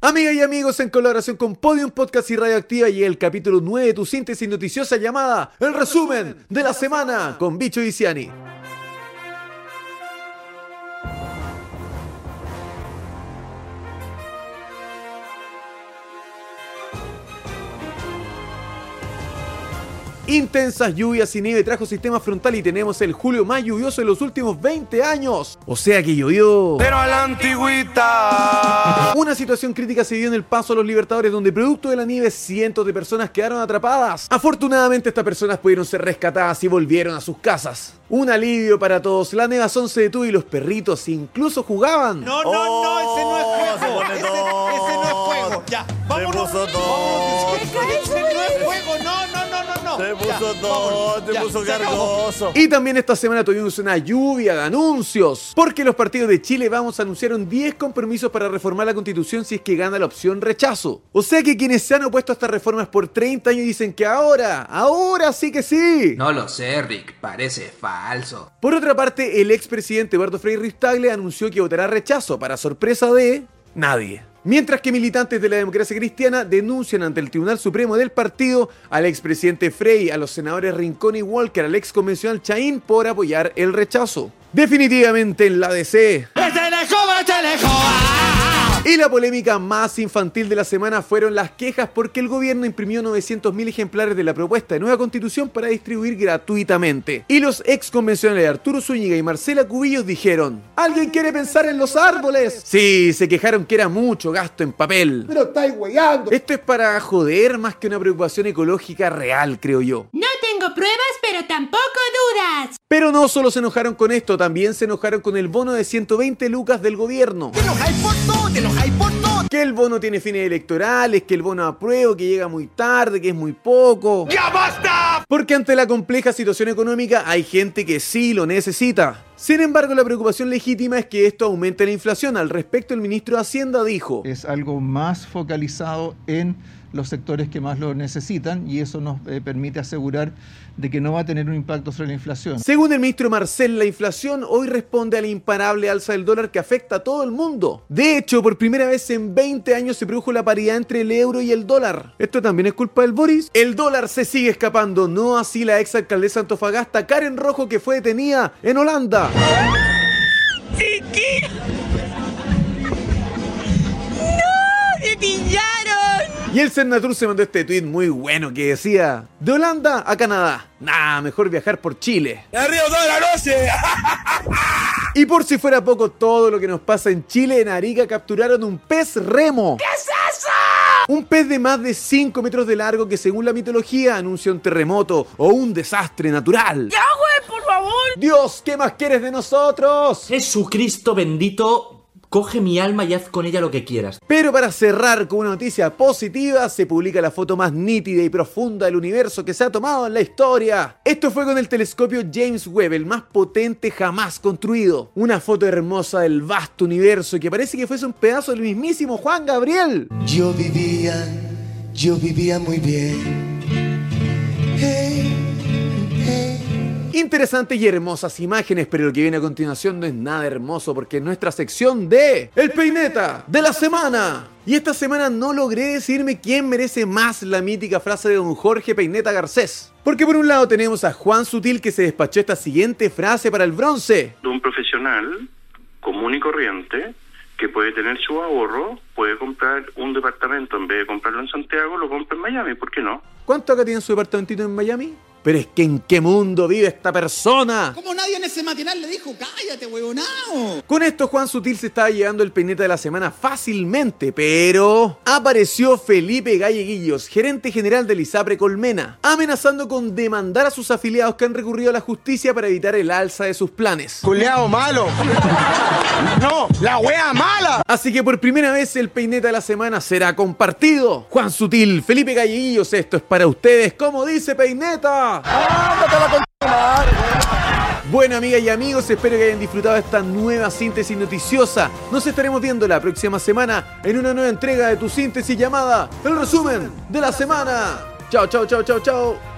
Amigas y amigos, en colaboración con Podium Podcast y Radioactiva, y el capítulo 9 de tu síntesis noticiosa llamada El Resumen de la Semana con Bicho y Ciani. Intensas lluvias y nieve trajo sistema frontal y tenemos el julio más lluvioso de los últimos 20 años. O sea que llovió, pero a la antigüita. Una situación crítica se dio en el Paso a los Libertadores, donde producto de la nieve cientos de personas quedaron atrapadas. Afortunadamente estas personas pudieron ser rescatadas y volvieron a sus casas. Un alivio para todos, la nevazón se detuvo y los perritos incluso jugaban. No, ese no es juego. Ese no es juego. Ya, vámonos. Ese no es juego, no. Te puso cargoso. Y también esta semana tuvimos una lluvia de anuncios, porque los partidos de Chile Vamos anunciaron 10 compromisos para reformar la Constitución si es que gana la opción rechazo. O sea que quienes se han opuesto a estas reformas por 30 años dicen que ahora sí que sí. No lo sé, Rick, parece falso. Por otra parte, el expresidente Eduardo Frei Ruiz-Tagle anunció que votará rechazo para sorpresa de nadie. Mientras que militantes de la democracia cristiana denuncian ante el Tribunal Supremo del partido al expresidente Frei, a los senadores Rincón y Walker, al ex convencional Chaín por apoyar el rechazo. Definitivamente en la DC. Y la polémica más infantil de la semana fueron las quejas porque el gobierno imprimió 900.000 ejemplares de la propuesta de nueva constitución para distribuir gratuitamente. Y los ex convencionales Arturo Zúñiga y Marcela Cubillos dijeron: ¿alguien quiere pensar en los árboles? Sí, se quejaron que era mucho gasto en papel. Pero estáis weyando. Esto es para joder más que una preocupación ecológica real, creo yo. No tengo pruebas, pero tampoco dudas. Pero no solo se enojaron con esto, también se enojaron con el bono de 120 lucas del gobierno. ¡Te enojáis por todo! Que el bono tiene fines electorales, que el bono apruebo, que llega muy tarde, que es muy poco. ¡Ya basta! Porque ante la compleja situación económica hay gente que sí lo necesita. Sin embargo, la preocupación legítima es que esto aumente la inflación. Al respecto, el ministro de Hacienda dijo: es algo más focalizado en los sectores que más lo necesitan y eso nos permite asegurar de que no va a tener un impacto sobre la inflación. Según el ministro Marcel, la inflación hoy responde a la imparable alza del dólar que afecta a todo el mundo. De hecho, por primera vez en 20 años se produjo la paridad entre el euro y el dólar. ¿Esto también es culpa del Boris? El dólar se sigue escapando, no así la ex alcaldesa de Antofagasta, Karen Rojo, que fue detenida en Holanda. ¡Chiqui! ¡No! ¡Me pillaron! Y el Senatur se mandó este tweet muy bueno que decía: de Holanda a Canadá, mejor viajar por Chile. ¡Arriba toda la noche! Y por si fuera poco todo lo que nos pasa en Chile, en Arica capturaron un pez remo. ¿Qué es eso? Un pez de más de 5 metros de largo que, según la mitología, anuncia un terremoto o un desastre natural. ¡Ya, güey, por favor! Dios, ¿qué más quieres de nosotros? Jesucristo bendito, coge mi alma y haz con ella lo que quieras. Pero para cerrar con una noticia positiva, se publica la foto más nítida y profunda del universo que se ha tomado en la historia. Esto fue con el telescopio James Webb, el más potente jamás construido. Una foto hermosa del vasto universo que parece que fuese un pedazo del mismísimo Juan Gabriel. Yo vivía muy bien. Hey. Interesantes y hermosas imágenes, pero lo que viene a continuación no es nada hermoso porque es nuestra sección de El Peineta de la Semana. Y esta semana no logré decirme quién merece más la mítica frase de don Jorge Peineta Garcés. Porque por un lado tenemos a Juan Sutil, que se despachó esta siguiente frase para el bronce. De un profesional común y corriente que puede tener su ahorro, puede comprar un departamento, en vez de comprarlo en Santiago, lo compra en Miami, ¿por qué no? ¿Cuánto acá tiene su departamentito en Miami? Pero es que ¿en qué mundo vive esta persona? ¿Cómo nadie en ese matinal le dijo cállate, huevonao? Con esto Juan Sutil se estaba llevando el peineta de la semana fácilmente, pero apareció Felipe Galleguillos, gerente general del ISAPRE Colmena, amenazando con demandar a sus afiliados que han recurrido a la justicia para evitar el alza de sus planes. ¡Culeado malo! ¡No! ¡La wea mala! Así que por primera vez el peineta de la semana será compartido. Juan Sutil, Felipe Galleguillos, esto es para ustedes, como dice Peineta. Bueno, amigas y amigos, espero que hayan disfrutado de esta nueva síntesis noticiosa. Nos estaremos viendo la próxima semana en una nueva entrega de tu síntesis llamada El Resumen de la Semana. Chao, chao, chao, chao, chao.